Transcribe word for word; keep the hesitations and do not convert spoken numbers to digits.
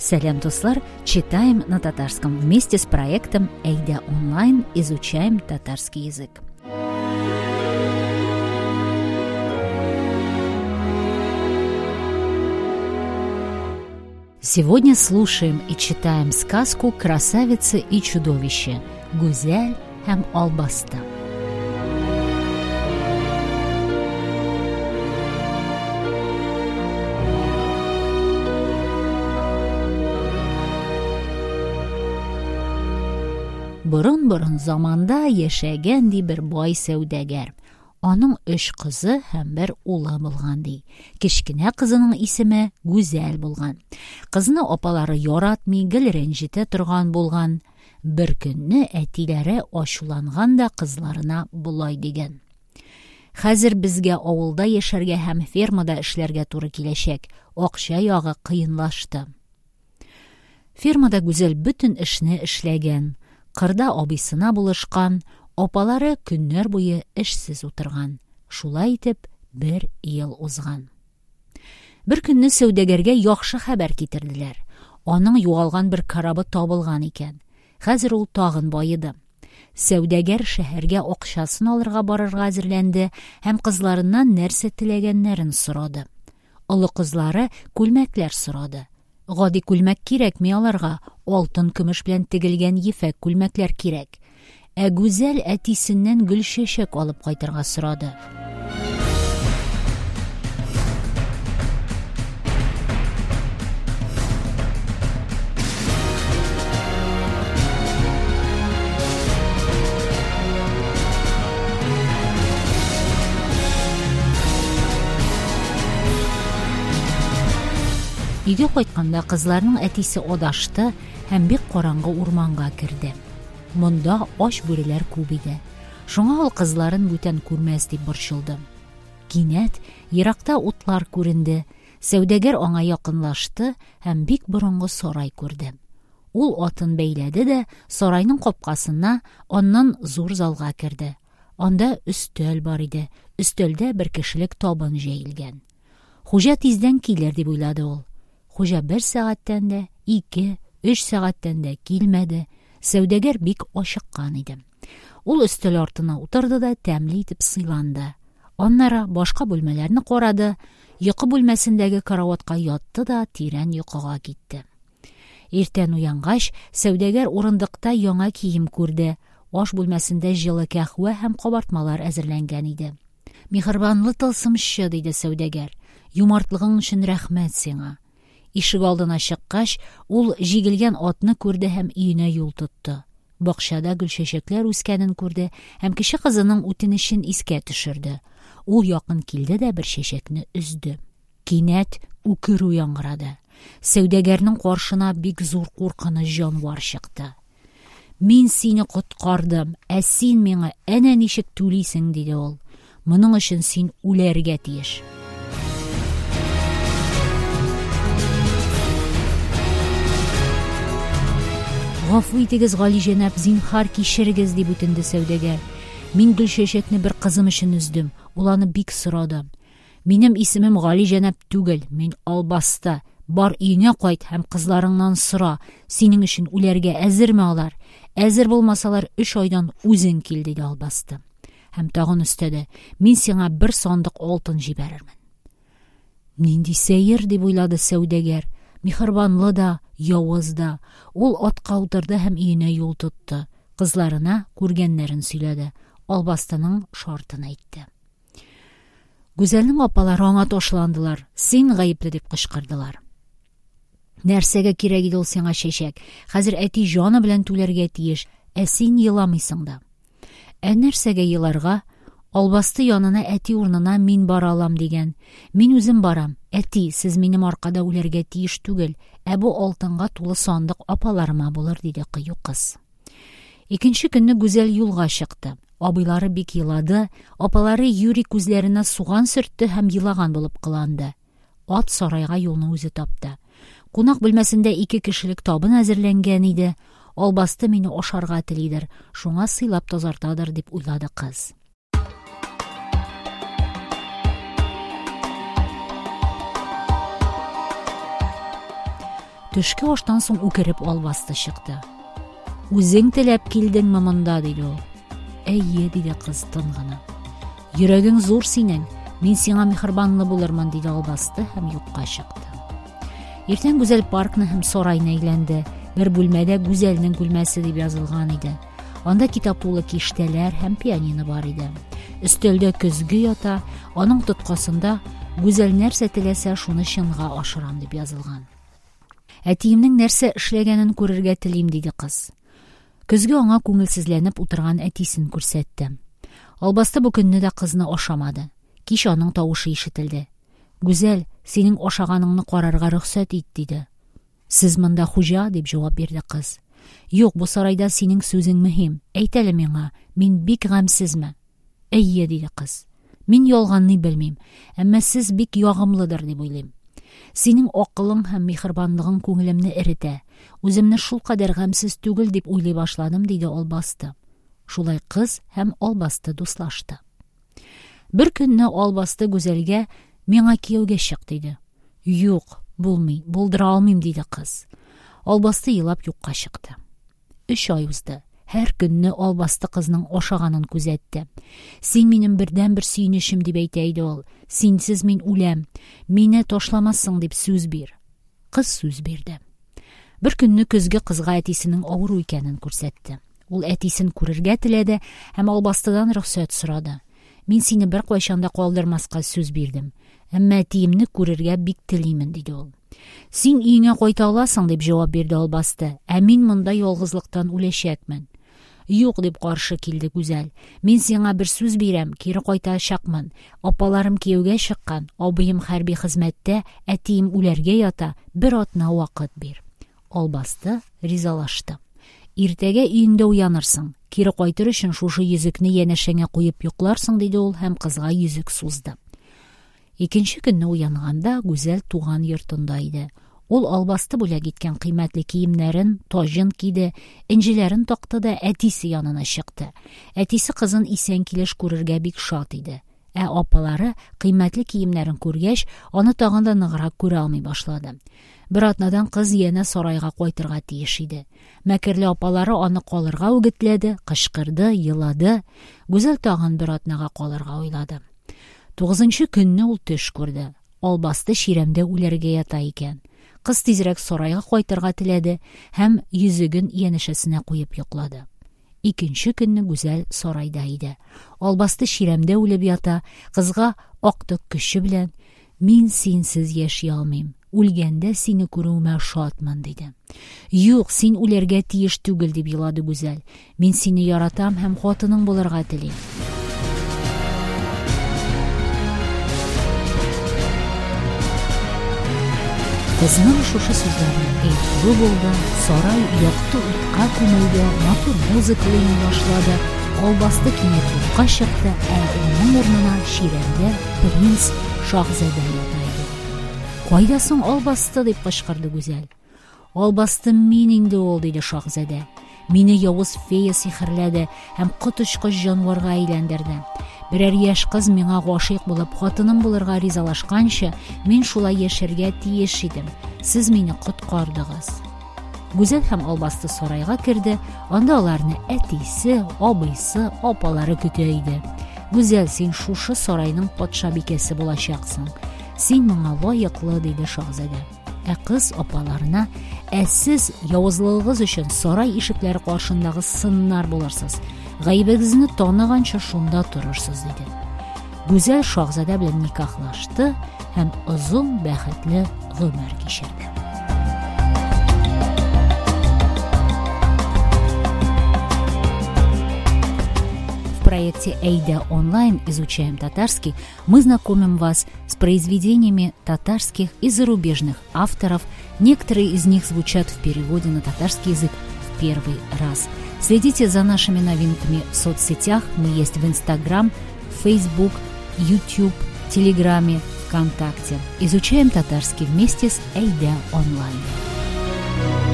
Салям, дуслар! Читаем на татарском вместе с проектом Эйда онлайн. Изучаем татарский язык. Сегодня слушаем и читаем сказку «Красавица и чудовище» Гүзәл һәм Албаста. Борын-борын заманда яшәгән ди бер бай сәүдәгәр. Аның өч кызы һәм бер улы булган ди. Кечкенә кызының исеме Гүзәл булган. Кызны апалары яратмый, гел рәнҗетә торган булган. Бер көнне әтиләре ачуланган да кызларына булай дигән: "Хәзер безгә авылда яшәргә һәм фермада эшләргә туры киләчәк. Акча ягы кыенлашты." Фермада Гүзәл бөтен эшне эшләгән. Кырда абысына булышкан, апалары көннәр буе эшсез утырган. Шулай итеп, бер ел узган. Бер көнне сәүдәгәргә яхшы хәбәр китерделәр. Аның югалган бер карабы табылган икән. Хәзер ул тагын байыды. Сәүдәгәр шәһәргә акчасын алырга барырга әзерләнде һәм кызларыннан нәрсә теләгәннәрен сорады. Олы кызлары күлмәкләр сорады. Гади күлмәк кирәкми аларга, алтын көмеш белән тегелгән ефәк күлмәкләр кирәк. Ә Гүзәл әтисеннән гөл чәчәк алып кайтырга сорады. Өйгә кайтканда кызларның әтисе адашты һәм бик караңгы урманга керде. Монда ач бүреләр күп иде. Шуңа ул кызларын бүтән күрмәс дип борчылды. Кинәт еракта утлар күренде. Сәүдәгәр аңа якынлашты һәм бик борынгы сарай күрде. Ул атын бәйләде дә сарайның капкасына, аннан зур залга керде. Анда өстәл бар иде. Өстәлдә бер кешелек табын җәелгән. Хуҗа тиздән килер дип уйлады ул. Хуҗа бер сәгатьтән дә, ике, өч сәгатьтән дә килмәде. Сәүдәгәр бик ашыккан иде. Ул өстәл артына утырды да тәмле итеп сыйланды. Аннары башка бүлмәләрне карады, йокы бүлмәсендәге караватка ятты да тирән йокыга китте. Иртән уянгач, сәүдәгәр урындыкта яңа кием күрде. Аш бүлмәсендә җылы кәхвә һәм кабартмалар әзерләнгән иде. "Михырбанлы тылсымчы", диде сәүдәгәр. "Юмартлыгың өчен рәхмәт сиңа." Ишек алдына чыккач, ул җигелгән атны күрде һәм өенә юл тотты. Бакчада гөлчәчәкләр үскәнен күрде һәм кече кызының үтенечен искә төшерде. Ул якын килде дә бер чәчәкне өзде. Кинәт үкерү яңгырады. Сәүдәгәрнең каршына бик зур куркыныч җанвар чыкты. "Мин сине коткардым, ә син миңа әнә ничек түлисең", диде ул. "Моның өчен син үләргә тиеш." "Гафу итегез, Галиҗәнәп, зинһар кичерегез", дип үтенде сәүдәгәр. "Мин гөлчәчәкне бер кызым өчен өздем. Ул аны бик сорады. Минем исемем Галиҗәнәп түгел, мин Албаста. Бар өеңә кайт һәм кызларыңнан сора. Синең өчен үләргә әзерме алар? Әзер булмасалар, өч айдан үзең кил", диде Албасты. Һәм тагын өстәде: "Мин сиңа бер сандык алтын җибәрермен." Нинди сәер, дип уйлады сәүдәгәр. Михырбанлы да, явыз да. Ул атка утырды һәм өенә юл тотты. Кызларына күргәннәрен сөйләде. Албастының шартын әйтте. Гүзәлнең апалары аңа ташландылар. "Син гаепле", дип кычкырдылар. "Нәрсәгә кирәк иде ул сиңа чәчәк? Хәзер әти җаны белән түләргә тиеш, ә син еламыйсың да." "Ә нәрсәгә еларга? Албасты янына әти урынына мин бара алам дигән. Мин үзем барам. Әти, сез минем аркада үләргә тиеш түгел, ә бу алтынга тулы сандык апаларыма булыр", диде кыю кыз. Икенче көнне Гүзәл юлга чыкты. Абыйлары бик елады, апалары Юри күзләренә суган сөртте һәм елаган булып кыланды. Ат сарайга юлны үзе тапты. Кунак бүлмәсендә ике кешелек табын әзерләнгән иде. Албасты мине ашарга телидер, шуңа сыйлап тазартадыр, дип уйлады кыз. Төшке аштан соң үкереп албасты чыкты. Үзең теләп килдеңме монда, диде ул. Әйе, диде кыз тын гына. Йөрәгең зур синең, мин сиңа мехрибанлы булырмын, диде албасты һәм юкка чыкты. Иртән Гүзәл паркны һәм сарайны әйләнде. Бер бүлмәдә Гүзәлнең бүлмәсе дип язылган иде. Анда китап тулы киштәләр һәм пианино бар иде. Өстәлдә көзге ята, аның тоткасында Гүзәл нәрсә теләсә шуны чынга ашырам дип язылган. Әтиемнең нәрсә эшләгәнен күрергә телим, диде кыз. Көзге аңа күңелсезләнеп утырган әтисен күрсәтте. Албасты бу көнне дә кызны ашамады. Кич аның тавышы ишетелде. Гүзәл, синең ашаганыңны карарга рөхсәт ит, диде. Сез монда хуҗа, дип җавап бирде кыз. Юк, бу сарайда синең сүзең мөһим. Әйт әле миңа, мин бик гамьсезме? Әйе, диде кыз. Мин ялганны белмим, әмма сез бик ягымлыдыр дип уйлыйм. Синең акылың һәм мехрибанлыгың күңелемне эретә. Үземне шул кадәр гамьсез түгел дип уйлый башладым, диде Албасты. Шулай кыз һәм Албасты дуслашты. Бер көнне Албасты Гүзәлгә миңа кияүгә чык, диде. Юк, булмый, булдыра алмыйм, диде кыз. Албасты елап юкка чыкты. Өч ай узды. Һәр көнне Албасты кызның ашаганын күзәтте. Син минем бердән бер сөйнешем, дип әйтә иде ул. Синсез мин үләм. Мине ташламассың дип сүз бир. Кыз сүз бирде. Бер көнне көзге кызга әтисенең авыру икәнен күрсәтте. Ул әтисен күрергә теләде һәм Албастыдан рөхсәт сорады. Мин сине бер кайчанда калдырмаска сүз бирдем. Әмма әтиемне күрергә бик телимен, диде ул. Син өеңә кайта аласың, дип җавап бирде Албасты. Ә мин монда ялгызлыктан үләчәкмен. Юк, дип каршы килде Гүзәл. Мин сиңа бер сүз бирәм, кире кайтачакмын. Апаларым кияүгә чыккан, абыем хәрби хезмәттә, әтием үләргә ята, бер атна вакыт бир. Албасты ризалашты. Иртәгә өеңдә уянырсың. Кире кайтыр өчен шушы йөзекне янәшәңә куеп йокларсың, диде ул һәм кызга йөзек сузды. Икенче көнне уянганда Гүзәл туган йортында иде. Ул Албасты бүләк иткән кыйммәтле киемнәрен, таҗын киде, инҗеләрен такты да әтисе янына чыкты. Әтисе кызын исән килеш күрергә бик шат иде. Ә апалары кыйммәтле киемнәрен күргәч, аны тагын да ныграк күрә алмый башлады. Бер атнадан кыз янә сарайга кайтырга тиеш иде. Мәкерле апалары аны калырга үгетләде, кычкырды, елады. Гүзәл тагын бер атнага калырга уйлады. Тугызынчы көнне ул төш күрде. Албасты чирәмдә үләргә ята икән. Кыз тизрәк сарайга кайтырга теләде һәм йөзеген янәшәсенә куеп йоклады. Икенче көнне Гүзәл сарайда иде. Албасты чирәмдә үлеп ята, кызга актык көче белән мин синсез яши алмыйм. Үлгәндә сине күрүемә шатмын, диде. Юк, син үләргә тиеш түгел, дип елады Гүзәл. Мин сине яратам һәм хатының булырга телим. Кызның шушы сүзләрен әйтүе булды, сарай якты утка күмелде, матур музыка уйный башлады, Албасты кинәт юкка чыкты, ә уның урынына чирәмдә принц Шаһзадә ята иде. Кайда соң Албасты, дип кычкырды Гүзәл. Албасты мин инде ул, диде Шаһзадә. Мине явыз фея сихерләде һәм коточкыч җанварга әйләндерде. Берәр яшь кыз миңа гашыйк булып, хатыным булырга ризалашканчы, мин шулай яшәргә тиеш идем. Сез мине коткардыгыз. Гүзәл һәм Албасты сарайга керде. Анда аларны әтисе, абыйсы, апалары көтә иде. Гүзәл, син шушы сарайның патша бикәсе булачаксың. Син моңа лаеклы, диде Шаһзадә. Ә кыз апаларына: "Ә сез явызлыгыгыз өчен сарай ишекләре каршындагы сыннар булырсыз. Гаебегезне таныганчы шунда торырсыз", диде. Гүзәл Шаһзадә белән никахлашты һәм озын бәхетле гомер кичерде. В проекте «Эйда онлайн. Изучаем татарский» мы знакомим вас с произведениями татарских и зарубежных авторов. Некоторые из них звучат в переводе на татарский язык в первый раз. Следите за нашими новинками в соцсетях. Мы есть в Инстаграм, Фейсбук, Ютуб, Телеграме, ВКонтакте. Изучаем татарский вместе с «Эйда онлайн».